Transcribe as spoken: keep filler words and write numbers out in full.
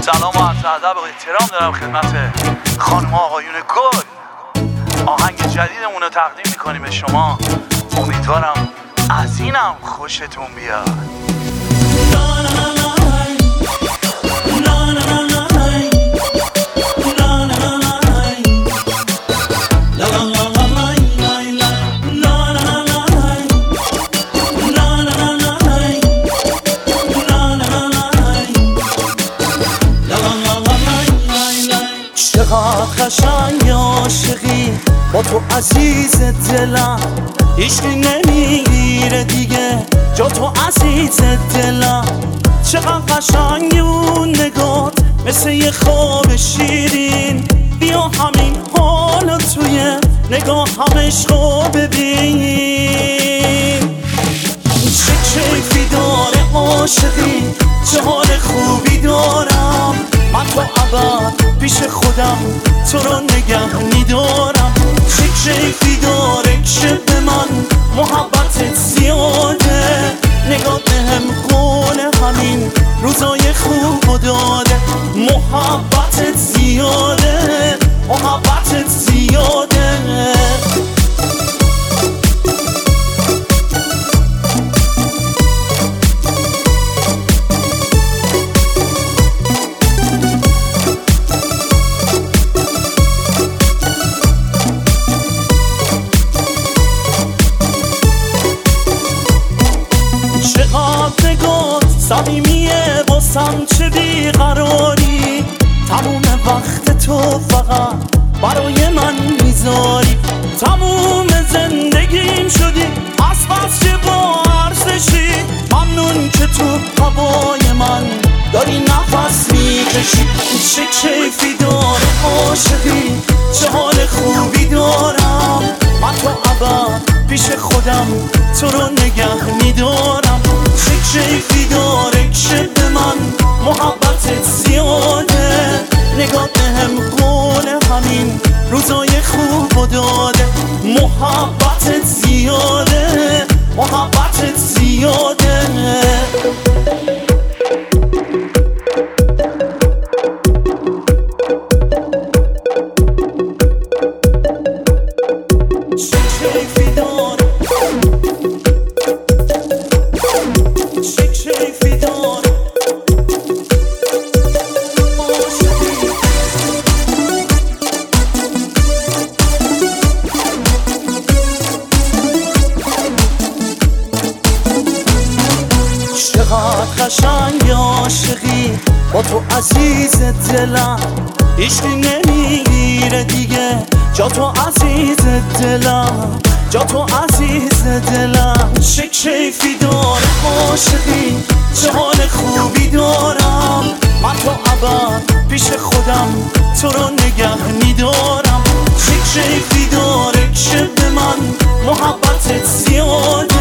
سلام و عرض ادب و احترام دارم خدمت خانم ها آقایون گل. آهنگ جدیدمون رو تقدیم میکنیم به شما. امیدوارم از اینم خوشتون بیاد. چقدر قشنگ عاشقی با تو عزیز دلم، هیچکی نمیگیره دیگه جا تو عزیز دلم. چقدر قشنگ اون نگات مثل یه خواب شیرین، بیا همین حالا توی نگاه هم عشقو ببین. چه کیفی داره عاشقی، چه حال خوبی دارم من تو ابد پیش خودم تو رو نگه میدارم. چه کیفی داره که به من محبتت زیاده، نگاه بهم قول همین روزای خوب داده. محبتت زیاده، محبتت زیاده. چقدر نگات صمیمیه واسم، چه بیقراری، تموم وقت تو فقط برای من میذاری. تموم زندگیم شدی از بس که با ارزشی، ممنون که تو هوای من داری نفس میکشی. چه کیفی داره عاشقی، چه حال خوبی دارم من تو ابد پیش خودم تو رو نگه میدارم. چه کیفی داره که به من محبتت زیاده، نگاه بهم قول همین روزای خوب داده. محبتت زیاده، محبتت زیاده. چه کیفی داره، چه کیفی داره چقدر قشنگ عاشقی با تو عزیز دلم، هیچکی نمیگیره دیگه جا تو عزیز دلم، جا تو عزیز دلم. چه کیفی داره عاشقی، چه حال خوبی دارم من تو ابد پیش خودم تو رو نگه میدارم. چه کیفی داره که به من محبتت زیاده،